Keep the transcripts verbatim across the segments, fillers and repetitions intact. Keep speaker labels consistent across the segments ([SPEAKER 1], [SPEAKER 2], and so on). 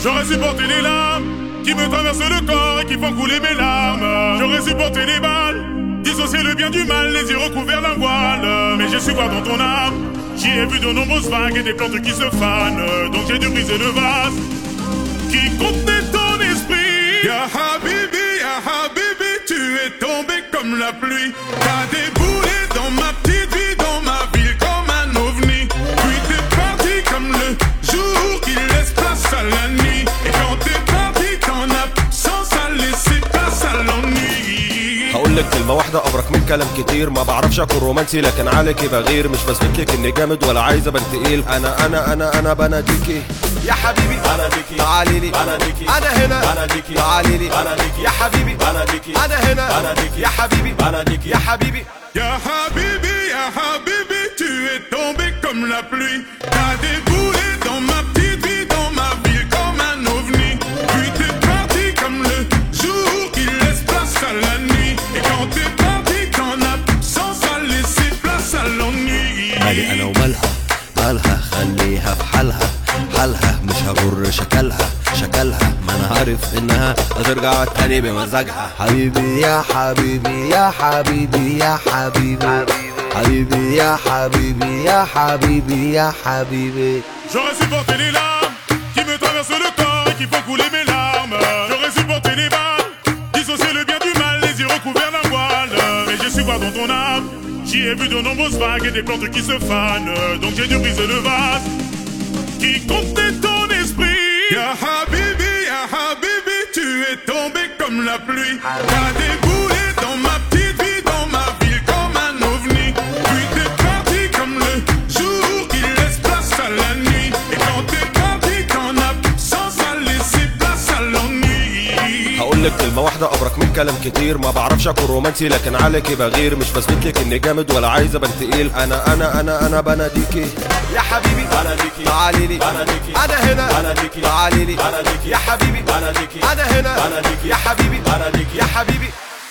[SPEAKER 1] J'aurais supporté les larmes qui me traversent le corps et qui font couler mes larmes. J'aurais supporté les balles, dissocier le bien du mal, les yeux recouverts d'un voile. Mais j'ai su voir dans ton âme, j'y ai vu de nombreuses vagues et des plantes qui se fanent. Donc j'ai dû briser le vase qui contenait ton esprit.
[SPEAKER 2] Ya Habibi, ya Habibi, tu es tombé comme la pluie. T'as déboulé dans ma petite vie, dans ma ville comme un ovni. Puis t'es parti comme le jour qui laisse place à la nuit. Et quand t'es parti, ton absence a laissé place à l'ennui.
[SPEAKER 3] هقولك كلمة واحدة أبرك من كلام كتير. ما بعرفش أكون رومانسي لكن عليكي بغير. مش بثبتلك إني جامد ولا عايز أبان تقيل. أنا أنا أنا أنا بناديكي يا حبيبي، بناديكي تعاليلي، بناديكي أنا هنا، بناديكي تعاليلي، بناديكي يا حبيبي، بناديكي أنا هنا، بناديكي يا حبيبي، بناديكي يا حبيبي.
[SPEAKER 2] Ya Habibi, ya Habibi, tu es tombé comme la pluie. T'as déboulé dans ma petite vie, dans ma ville comme un ovni. Puis t'es parti comme le jour qui laisse place à la nuit. Et quand t'es parti, ton absence a laissé place à l'ennui.
[SPEAKER 4] مالي انا ومالها، مالها خليها في حالها، حالها مش هغر شكلها، شكلها ما انا عارف انها هترجع تاني بمزاجها. حبيبي يا حبيبي يا حبيبي يا حبيبي، حبيبي يا حبيبي يا حبيبي يا حبيبي.
[SPEAKER 1] J'aurais supporté les larmes qui me traversent le corps et qui font couler mes larmes. J'aurais supporté les balles, dissocier le bien du mal, les yeux recouverts d'un voile. Mais j'ai su voir dans ton âme, j'y ai vu de nombreuses vagues et des plantes qui se fanent. Donc j'ai dû briser le vase qui contenait ton esprit.
[SPEAKER 2] Ya Habibi, ya Habibi, tu es tombé comme la pluie. T'as déboulé dans ma petite vie, dans ma ville comme un ovni. Puis t'es parti comme le jour qui laisse place à la nuit. Et quand t'es parti, ton absence a laissé place à l'ennui.
[SPEAKER 3] هقولك كلمة واحدة أبرك من كلام كتير. ما بعرفش أكون رومانسي لكن عليكي بغير. مش بثبتلك إني جامد ولا عايز أبان تقيل. أنا أنا أنا أنا بناديكي يا حبيبي، بناديكي تعاليلي، بناديكي أنا هنا، بناديكي تعاليلي، بناديكي يا حبيبي، بناديكي أنا هنا، بناديكي يا حبيبي، بناديكي يا حبيبي.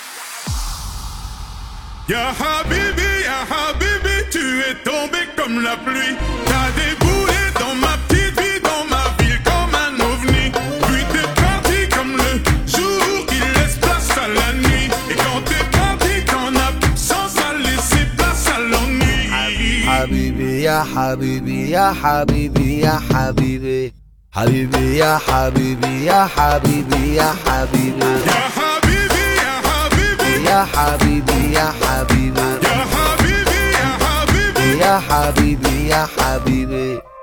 [SPEAKER 2] Ya Habibi, ya Habibi, tu es tombé comme la pluie. T'as déboulé dans ma petite vie, dans ma ville comme un ovni. Puis t'es parti comme le jour qui laisse place à la nuit. Et quand t'es parti, ton absence a laissé place à l'ennui.
[SPEAKER 4] حبيبي يا حبيبي يا حبيبي يا حبيبي، حبيبي يا حبيبي يا حبيبي يا حبيبي،
[SPEAKER 2] Ya Habibi, ya Habibi,
[SPEAKER 4] يا حبيبي يا حبيبي،
[SPEAKER 2] ya Habibi, ya Habibi.
[SPEAKER 4] يا حبيبي يا حبيبي.